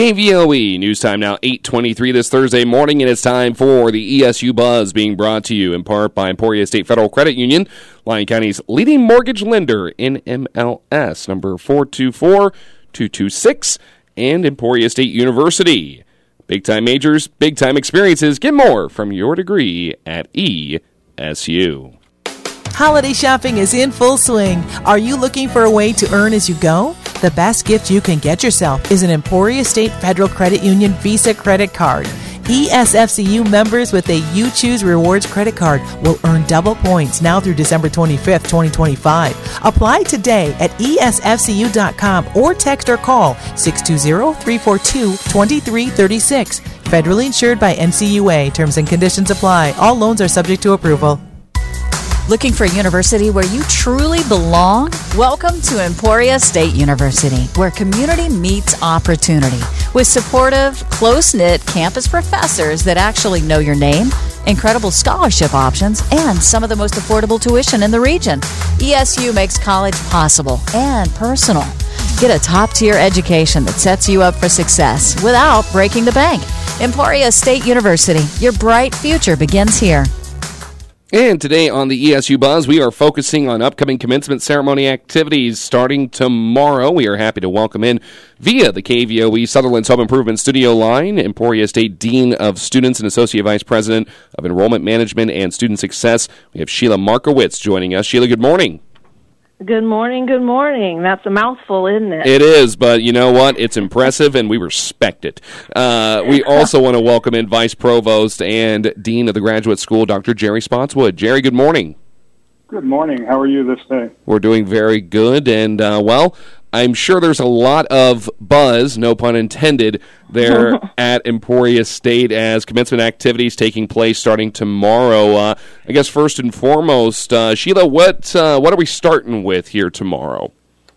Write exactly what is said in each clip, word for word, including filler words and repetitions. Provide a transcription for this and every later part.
K V O E, news time now, eight twenty-three this Thursday morning, and it's time for the E S U Buzz, being brought to you in part by Emporia State Federal Credit Union, Lyon County's leading mortgage lender in M L S, number four two four, two two six, and Emporia State University. Big-time majors, big-time experiences. Get more from your degree at E S U. Holiday shopping is in full swing. Are you looking for a way to earn as you go? The best gift you can get yourself is an Emporia State Federal Credit Union Visa credit card. E S F C U members with a You Choose Rewards credit card will earn double points now through December twenty-fifth, twenty twenty-five. Apply today at E S F C U dot com or text or call six two zero, three four two, two three three six. Federally insured by N C U A. Terms and conditions apply. All loans are subject to approval. Looking for a university where you truly belong? Welcome to Emporia State University, where community meets opportunity, with supportive, close-knit campus professors that actually know your name, incredible scholarship options, and some of the most affordable tuition in the region. E S U makes college possible and personal. Get a top-tier education that sets you up for success without breaking the bank. Emporia State University, your bright future begins here. And today on the E S U Buzz, we are focusing on upcoming commencement ceremony activities starting tomorrow. We are happy to welcome in, via the K V O E Sutherland's Home Improvement Studio line, Emporia State Dean of Students and Associate Vice President of Enrollment Management and Student Success. We have Sheila Markowitz joining us. Sheila, good morning. Good morning, good morning. That's a mouthful, isn't it? It is, but you know what? It's impressive, and we respect it. Uh, we also want to welcome in Vice Provost and Dean of the Graduate School, Doctor Jerry Spotswood. Jerry, good morning. Good morning. How are you this day? We're doing very good, and, uh, well, I'm sure there's a lot of buzz, no pun intended, there at Emporia State as commencement activities taking place starting tomorrow. Uh, I guess first and foremost, uh, Sheila, what uh, what are we starting with here tomorrow?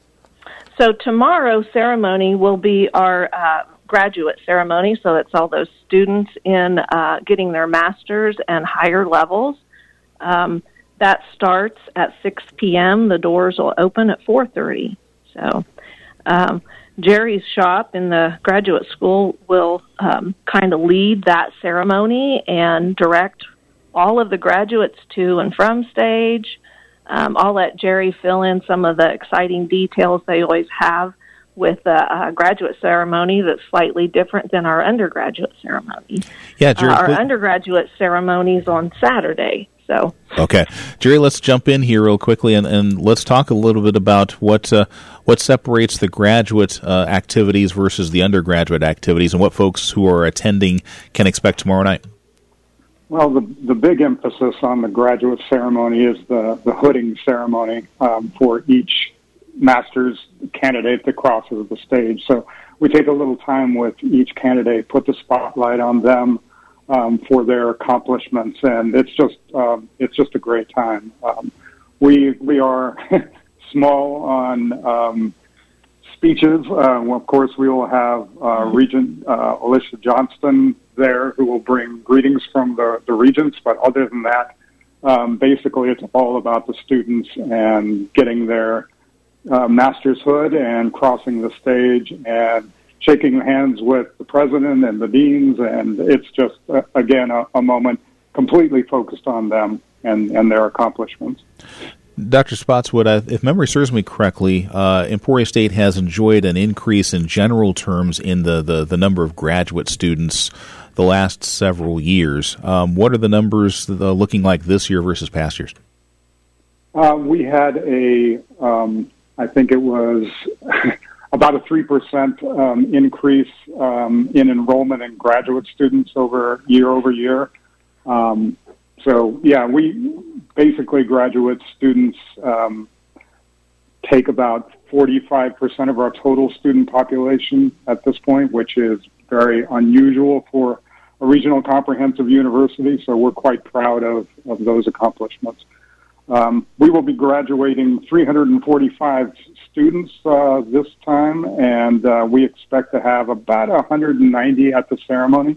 So tomorrow's ceremony will be our uh, graduate ceremony, so that's all those students in uh, getting their master's and higher levels. Um, that starts at six p.m. The doors will open at four thirty. So um, Jerry's shop in the graduate school will um, kind of lead that ceremony and direct all of the graduates to and from stage. Um, I'll let Jerry fill in some of the exciting details they always have with a, a graduate ceremony that's slightly different than our undergraduate ceremony. Yeah, Jerry, uh, our please. undergraduate ceremony is on Saturday. So okay, Jerry, let's jump in here real quickly and, and let's talk a little bit about what uh, what separates the graduate uh, activities versus the undergraduate activities, and what folks who are attending can expect tomorrow night. Well, the the big emphasis on the graduate ceremony is the, the hooding ceremony um, for each master's candidate that crosses the stage. So we take a little time with each candidate, put the spotlight on them, Um, for their accomplishments, and it's just um, it's just a great time. Um, we we are small on um, speeches. Uh, well, of course, we will have uh, Regent uh, Alicia Johnston there, who will bring greetings from the, the regents. But other than that, um, basically, it's all about the students and getting their uh, master's hood and crossing the stage and shaking hands with the president and the deans, and it's just, uh, again, a, a moment completely focused on them and, and their accomplishments. Doctor Spotswood, if memory serves me correctly, uh, Emporia State has enjoyed an increase in general terms in the, the, the number of graduate students the last several years. Um, what are the numbers uh, looking like this year versus past years? Uh, we had a, um, I think it was... about a three percent um, increase um, in enrollment in graduate students over year over year. Um, so, yeah, we basically graduate students um, take about forty-five percent of our total student population at this point, which is very unusual for a regional comprehensive university. So we're quite proud of, of those accomplishments. Um, we will be graduating three hundred forty-five students uh, this time, and uh, we expect to have about one hundred ninety at the ceremony.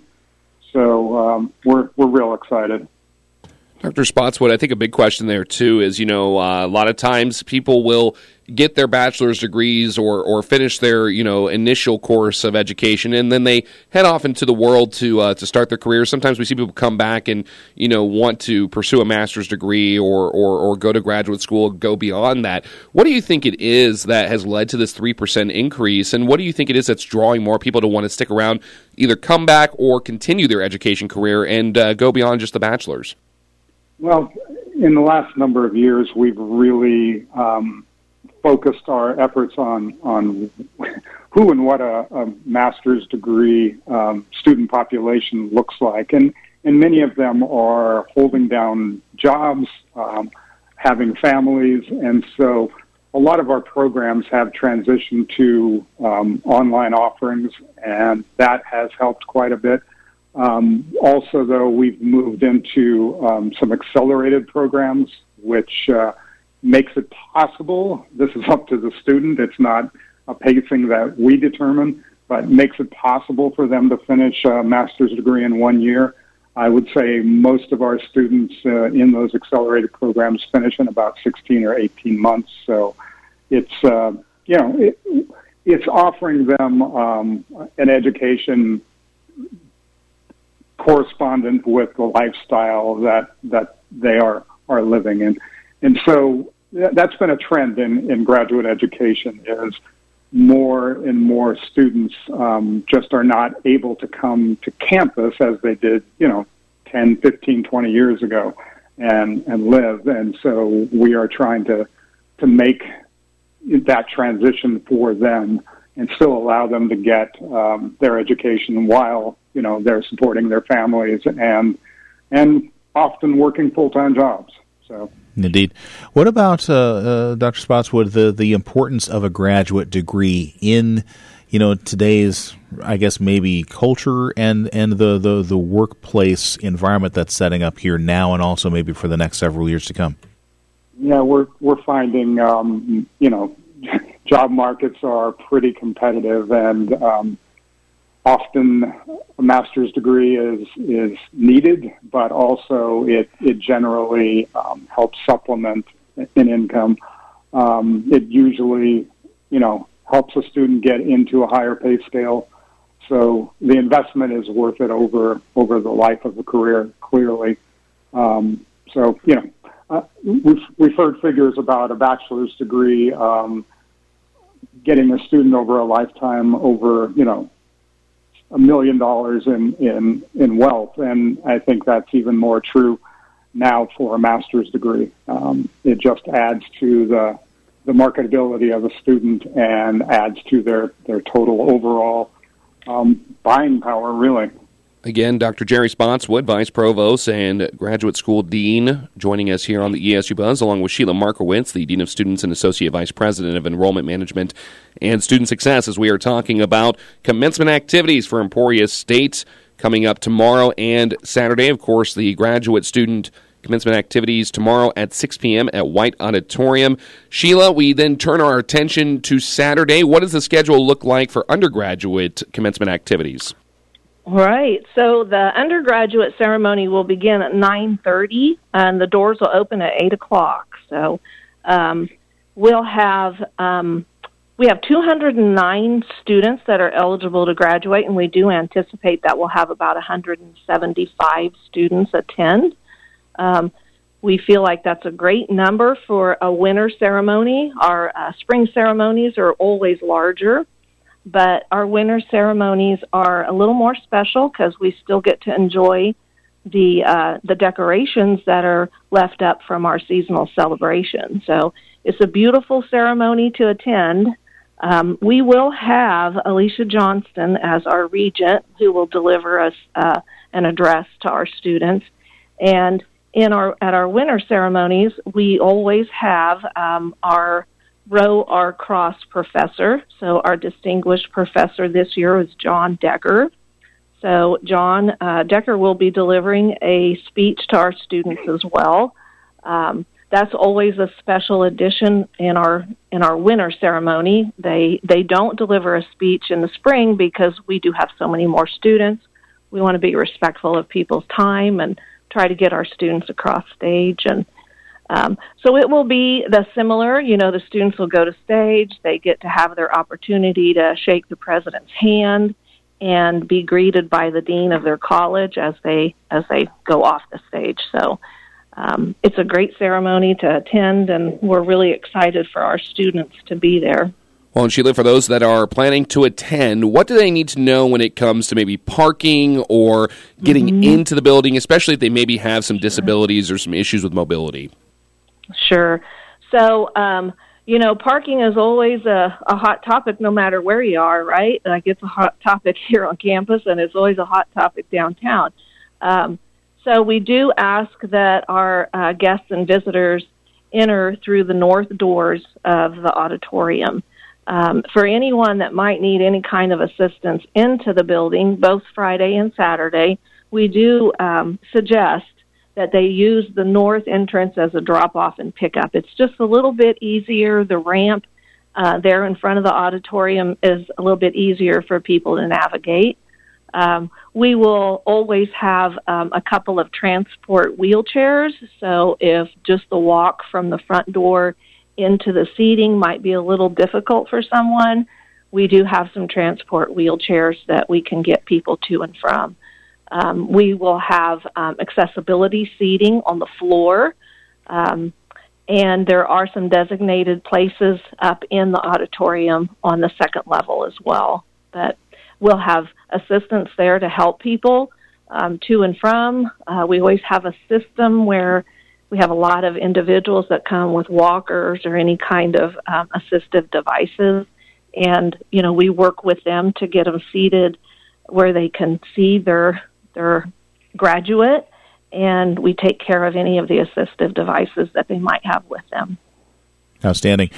So um, we're we're real excited. Doctor Spotswood, I think a big question there, too, is, you know, uh, a lot of times people will get their bachelor's degrees or or finish their you know initial course of education, and then they head off into the world to uh, to start their careers. Sometimes we see people come back and you know want to pursue a master's degree or or or go to graduate school, go beyond that. What do you think it is that has led to this three percent increase, and what do you think it is that's drawing more people to want to stick around, either come back or continue their education career and uh, go beyond just the bachelor's? Well, in the last number of years, we've really um, focused our efforts on on who and what a, a master's degree um, student population looks like, and and many of them are holding down jobs, um, having families, and so a lot of our programs have transitioned to um, online offerings, and that has helped quite a bit. Um, also, though, we've moved into um, some accelerated programs, which uh, makes it possible. This is up to the student. It's not a pacing that we determine, but makes it possible for them to finish a master's degree in one year. I would say most of our students uh, in those accelerated programs finish in about sixteen or eighteen months. So it's, uh, you know, it, it's offering them um, an education correspondent with the lifestyle that that they are are living in. And so that's been a trend in, in graduate education, is more and more students um, just are not able to come to campus as they did, you know, ten, fifteen, twenty years ago and, and live. And so we are trying to, to make that transition for them and still allow them to get um, their education while, you know, they're supporting their families and, and often working full-time jobs. So. Indeed. What about, uh, uh, Doctor Spotswood, the, the importance of a graduate degree in, you know, today's, I guess, maybe culture and, and the, the, the workplace environment that's setting up here now and also maybe for the next several years to come? Yeah, we're we're finding, um, you know, job markets are pretty competitive, and um, often a master's degree is is needed, but also it it generally um, helps supplement an income. Um, it usually, you know, helps a student get into a higher pay scale. So the investment is worth it over over the life of the career, clearly. Um, so, you know, uh, we've, we've heard figures about a bachelor's degree um, getting a student over a lifetime over, you know, a million dollars in, in, in wealth. And I think that's even more true now for a master's degree. Um, it just adds to the the marketability of a student and adds to their, their total overall um, buying power, really. Again, Doctor Jerry Spotswood, Vice Provost and Graduate School Dean, joining us here on the E S U Buzz, along with Sheila Markowitz, the Dean of Students and Associate Vice President of Enrollment Management and Student Success, as we are talking about commencement activities for Emporia State coming up tomorrow and Saturday. Of course, the graduate student commencement activities tomorrow at six p.m. at White Auditorium. Sheila, we then turn our attention to Saturday. What does the schedule look like for undergraduate commencement activities? Right. So the undergraduate ceremony will begin at nine thirty, and the doors will open at eight o'clock. So um, we'll have um, we have two hundred nine students that are eligible to graduate, and we do anticipate that we'll have about one hundred seventy-five students attend. Um, we feel like that's a great number for a winter ceremony. Our uh, spring ceremonies are always larger, but our winter ceremonies are a little more special because we still get to enjoy the uh, the decorations that are left up from our seasonal celebration. So it's a beautiful ceremony to attend. Um, we will have Alicia Johnston as our regent, who will deliver us uh, an address to our students. And in our at our winter ceremonies, we always have um, our Row Our Cross professor. So our distinguished professor this year is John Decker. So John uh, Decker will be delivering a speech to our students as well. Um, that's always a special addition in our in our winter ceremony. They they don't deliver a speech in the spring because we do have so many more students. We want to be respectful of people's time and try to get our students across stage. And Um, so it will be the similar, you know, the students will go to stage, they get to have their opportunity to shake the president's hand and be greeted by the dean of their college as they as they go off the stage. So um, it's a great ceremony to attend, and we're really excited for our students to be there. Well, and Sheila, for those that are planning to attend, what do they need to know when it comes to maybe parking or getting mm-hmm. into the building, especially if they maybe have some disabilities or some issues with mobility? Sure. So, um, you know, parking is always a, a hot topic no matter where you are, right? Like it's a hot topic here on campus, and it's always a hot topic downtown. Um, so we do ask that our uh, guests and visitors enter through the north doors of the auditorium. Um, for anyone that might need any kind of assistance into the building, both Friday and Saturday, we do um, suggest that they use the north entrance as a drop-off and pickup. It's just a little bit easier. The ramp uh, there in front of the auditorium is a little bit easier for people to navigate. Um, we will always have um, a couple of transport wheelchairs, so if just the walk from the front door into the seating might be a little difficult for someone, we do have some transport wheelchairs that we can get people to and from. Um, we will have um, accessibility seating on the floor, um, and there are some designated places up in the auditorium on the second level as well. But we'll have assistance there to help people um, to and from. Uh, we always have a system where we have a lot of individuals that come with walkers or any kind of um, assistive devices, and, you know, we work with them to get them seated where they can see their their graduate, and we take care of any of the assistive devices that they might have with them. Outstanding.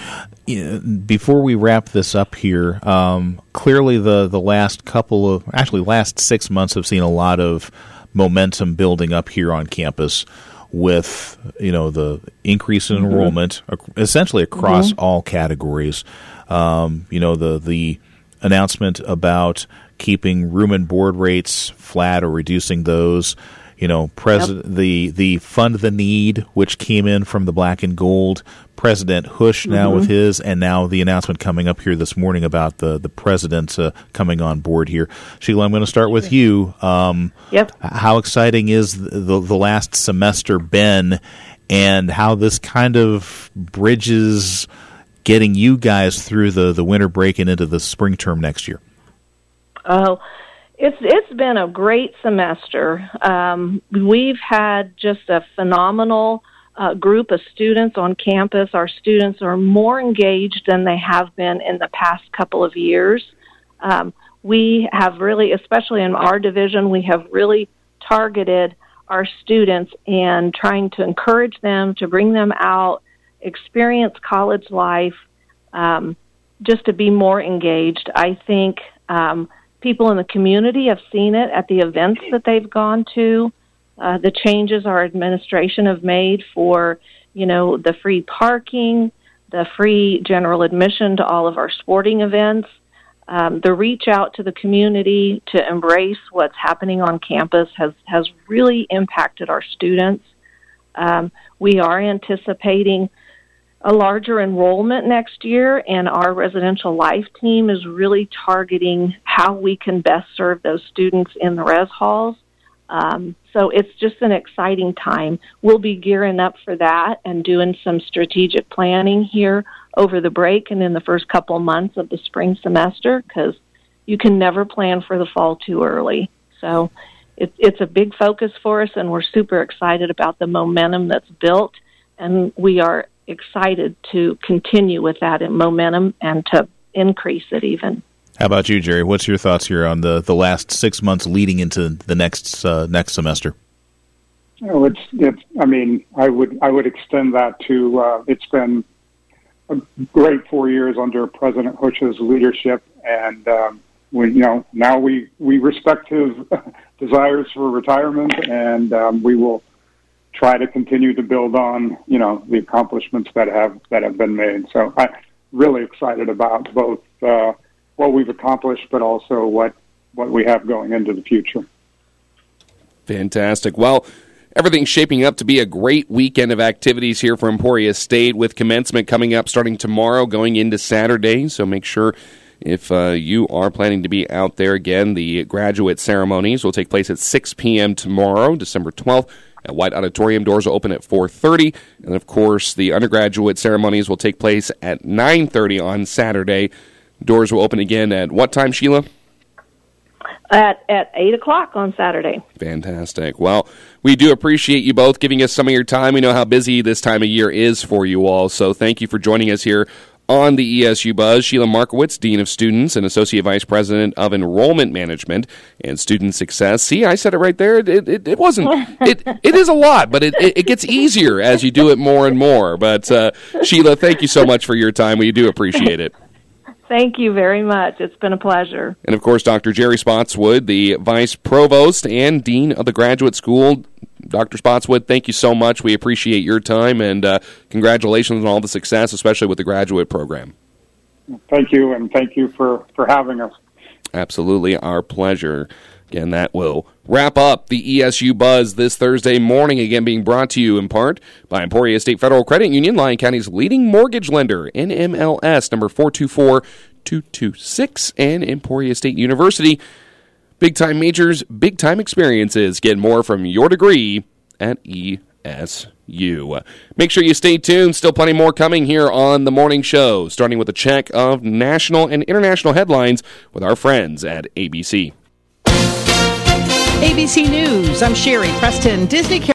Before we wrap this up here, um, clearly the, the last couple of, actually last six months have seen a lot of momentum building up here on campus with, you know, the increase in mm-hmm. enrollment essentially across mm-hmm. all categories. Um, you know, the the announcement about keeping room and board rates flat or reducing those. You know, pres- yep. the the Fund the Need, which came in from the Black and Gold, President Hush now mm-hmm. with his, and now the announcement coming up here this morning about the, the president uh, coming on board here. Sheila, I'm going to start with you. Um, yep. How exciting is the, the, the last semester been, and how this kind of bridges getting you guys through the, the winter break and into the spring term next year? Oh, It's it's been a great semester. Um, we've had just a phenomenal uh, group of students on campus. Our students are more engaged than they have been in the past couple of years. Um, we have really, especially in our division, we have really targeted our students and trying to encourage them to bring them out, experience college life, um, just to be more engaged. I think um, people in the community have seen it at the events that they've gone to, uh, the changes our administration have made for, you know, the free parking, the free general admission to all of our sporting events, um, the reach out to the community to embrace what's happening on campus has, has really impacted our students. Um, we are anticipating a larger enrollment next year, and our residential life team is really targeting how we can best serve those students in the res halls. Um, so it's just an exciting time. We'll be gearing up for that and doing some strategic planning here over the break and in the first couple of months of the spring semester, because you can never plan for the fall too early. So it, it's a big focus for us, and we're super excited about the momentum that's built, and we are excited to continue with that in momentum and to increase it even. How about you, Jerry? What's your thoughts here on the, the last six months leading into the next uh, next semester? Oh, it's it's. I mean, I would I would extend that to. Uh, it's been a great four years under President Hush's leadership, and um, we you know now we we respect his desires for retirement, and um, we will try to continue to build on, you know, the accomplishments that have that have been made. So I'm really excited about both uh, what we've accomplished, but also what, what we have going into the future. Fantastic. Well, everything's shaping up to be a great weekend of activities here for Emporia State, with commencement coming up starting tomorrow going into Saturday. So make sure if uh, you are planning to be out there, again, the graduate ceremonies will take place at six p.m. tomorrow, December twelfth. At White Auditorium. Doors will open at four thirty. And, of course, the undergraduate ceremonies will take place at nine thirty on Saturday. Doors will open again at what time, Sheila? At at eight o'clock on Saturday. Fantastic. Well, we do appreciate you both giving us some of your time. We know how busy this time of year is for you all, so thank you for joining us here on the E S U Buzz. Sheila Markowitz, Dean of Students and Associate Vice President of Enrollment Management and Student Success. See, I said it right there. It it, it wasn't. It it is a lot, but it, it gets easier as you do it more and more. But uh, Sheila, thank you so much for your time. We do appreciate it. Thank you very much. It's been a pleasure. And, of course, Doctor Jerry Spotswood, the Vice Provost and Dean of the Graduate School. Doctor Spotswood, thank you so much. We appreciate your time, and uh, congratulations on all the success, especially with the graduate program. Thank you, and thank you for, for having us. Absolutely, our pleasure. Again, that will wrap up the E S U Buzz this Thursday morning, again being brought to you in part by Emporia State Federal Credit Union, Lyon County's leading mortgage lender, N M L S number four two four two two six, and Emporia State University. Big-time majors, big-time experiences. Get more from your degree at E S U. Make sure you stay tuned. Still plenty more coming here on the morning show, starting with a check of national and international headlines with our friends at A B C. A B C News, I'm Sherry Preston. Disney